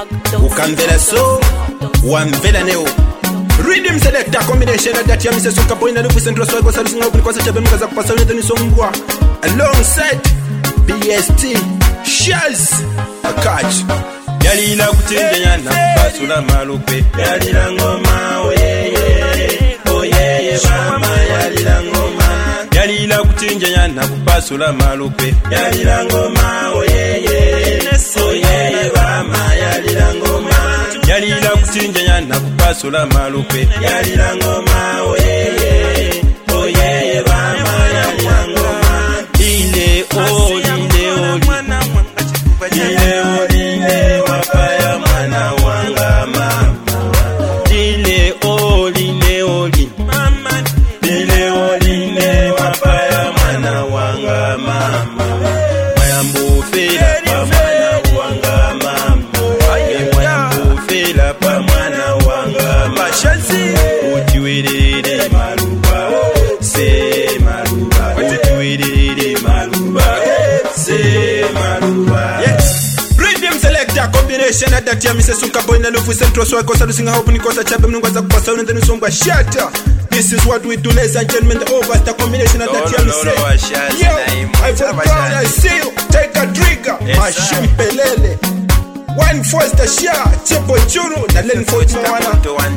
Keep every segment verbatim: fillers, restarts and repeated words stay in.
ukamvela so wamvela neo Rhythm selector combination that ya mise soka boy na lufu central so ikosa lusinga upuni kwasa chabe mkaza kupasa unete nisongwa alongside B S T Shaz Akach Yalila kutinjanya na kupasula malupe Yalila ngoma oyeye oyeye mama yalila ngoma Yalila kutinjanya na kupasula malupe Yalila ngoma oyeye oyeye mama yalila ngoma Yalila kutinjanya na kupasula malupe Yalila ngoma oyeye oyeye mama yalila ngoma Ile o ile o ile o ile wapaya mwana wanga mama Ile o ile o ile o ile wapaya mwana wanga mama Mayambu fela pa mwana wanga mama Mayambu fela pa mwana wanga mama Ujiwirire maluba se maluba Ujiwirire maluba se maluba Rhythm selector combination that ya mise suka boy na lufu central so ikosa lusinga hope nikosa chabe mnungaza kupasa unende nisongwa shatter. This is what we do, ladies and gentlemen. The over the combination of that you say. Yo, I forgot I see you. Take a trigger. Machine pelele. One first the share. Chepo churu. Na len for it one.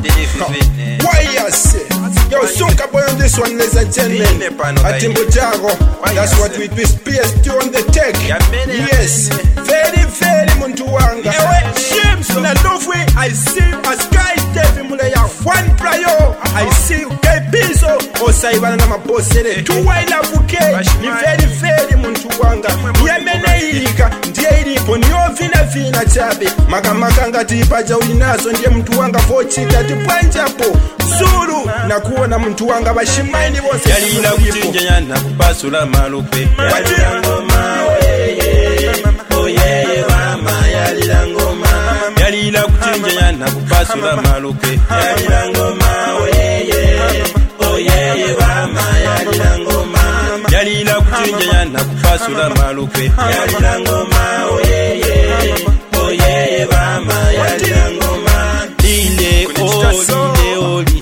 Why you say? Yo, sunka boy on this one, ladies and gentlemen. Atimbo jago. That's what we do. Is P S T on the tech. Yes. Very, very muntu wanga. Shims na love way. I see a sky David Mulaya. One prayo. I see you. Bizo osaibana na mabosere tuwaila vuke ni very very muntu wanga yemeneika ndiye ilipo niyo vina vina chabe makamaka ngati ipaja ulinazo ndiye muntu wanga vochita tipwanjapo zuru na kuona muntu wanga bashimaini bose yalila kutinjanya na kupasula malupe yalila ngoma oyeye oyeye mama yalila ngoma yalila kutinjanya na kupasula malupe yalila ngoma oyeye oyeye mama yalila ngoma yalila kutinjanya na kupasula malupe yalila ngoma oyeye oyeye mama yalila ngoma ile oli oli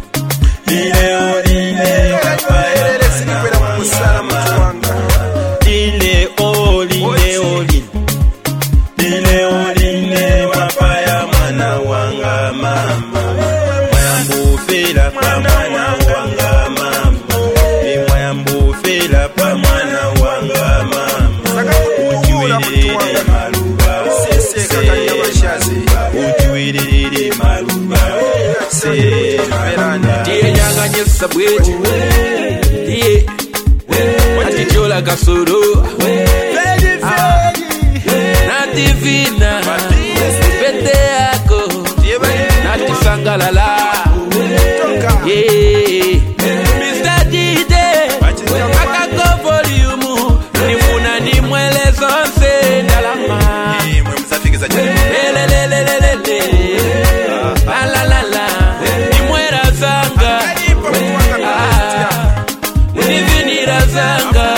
ile oli ile wapaya ile oli ile oli ile oli ile wapaya mwana wanga mama Mayambu fela pa mwana wanga mama Mayambu fela pa mwana wanga mama Ujiwirire maluba Ujiwirire maluba Se verana Tiye nyanga nyesa bweji Tiye Atijola kasoro Nativina Pete yako Natisangalala Yeah Mister D J Akako volume Nimuna ni mwele zonse Dalama Lele lele lele lele La la la la Nimwera zanga Nivinira zanga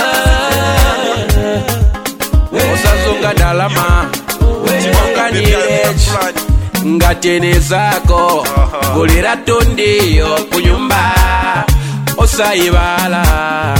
Osazonga dalama Chimonga ni edge Ngatene zako Gulira tundiyo kunyumba Osaibala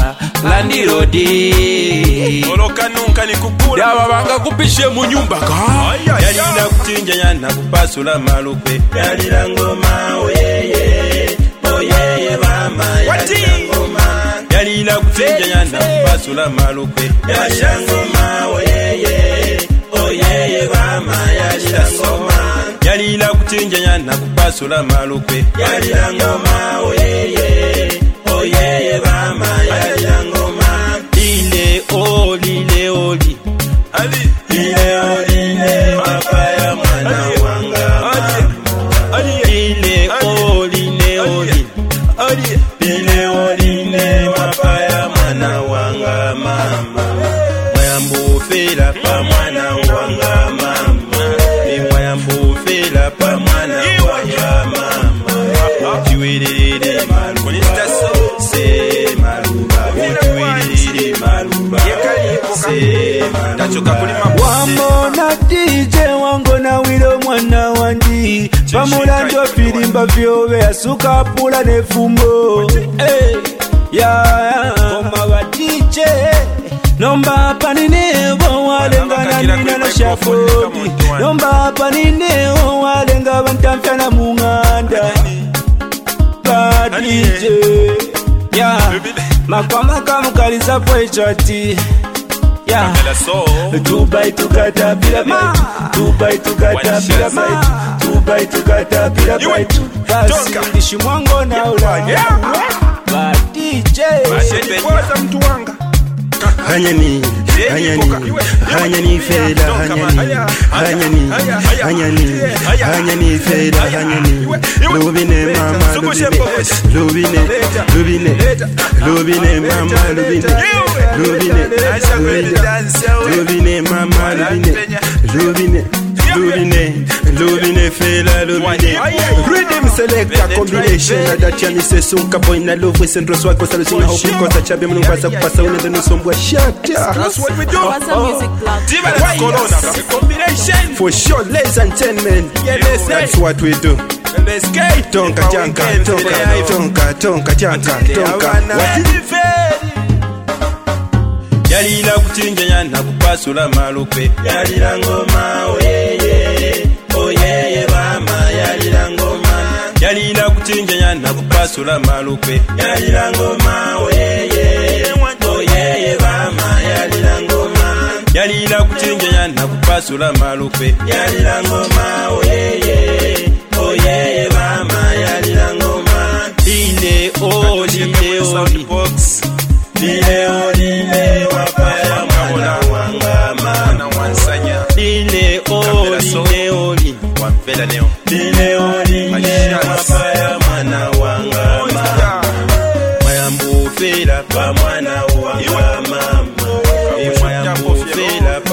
Landirodi Oloka nunka ni kukula Dawa wanga kupishe munyumba ka Yalila kutinjanya na kupasula malupe Yalila ngoma oyeye oyeye mama Yalila ngoma Yalila kutinjanya na kupasula malupe Yalila ngoma oyeye oyeye mama Yalila ngoma Yalila kutinjanya na kupasula malupe Yalila ngoma oyeye oyeye mama Yalila ngoma Ile oli ile oli Ali ile oli ile wapaya mwana wanga Ali ile oli ile oli Ali ile oli ile wapaya mwana wanga mama Mayambu fela pa mwana wanga mama Mayambu fela pa mwana wanga mama Ujiwirire maluba Se maluba Ujiwirire maluba Se maluba Wambo na D J wango na wilo mwana Pamulando filimba vyobe asuka pula nefumbo. Hey, yeah, koma ba D J. Nomba panine bo walengana nina na shafodi. Nomba panine bo walenga bantamfya na munganda. Ba D J. Yeah, makwama kamukaliza poechati. Yeah, Dubai to Caterpillar bite, Dubai to Caterpillar bite, Dubai to Caterpillar bite. Basi ndishimwango na ula. Ba D J. Hanyani, hanyani, hanyani fela, hanyani, hanyani, hanyani, hanyani fela, hanyani. Lubine mama, lubine, lubine, lubine, lubine mama, lubine, lubine, lubine, lubine mama, lubine, lubine. Lubine, Lubine fela, Lubine. Rhythm selector combination that ya Mister Sunka boy na love with Central Swag Costa Lucina hope because chabe mnu kwasa kupasa une the sombwa shut. That's what we do. Corona combination for sure, ladies and gentlemen. Yes, that's what we do. Let's get tonka janka, tonka, tonka, tonka janka, tonka. Yalila kutinjanya na kupasula malupe. Yalila ngoma oyeye, oyeye mama. Yalila ngoma. Yalila kutinjanya na kupasula malupe. Yalila ngoma oyeye, oyeye mama. Yalila ngoma. Yalila kutinjanya na kupasula malupe. Yalila ngoma oyeye, oyeye mama. Yalila ngoma. Ile o, ile o, box. Lile lile wapaya mwana wangama na wansanya. Lile lile oli wapela neo. Lile lile wapaya mwana wangama. Mayambu fela pa mwana wangama. Mayambu fela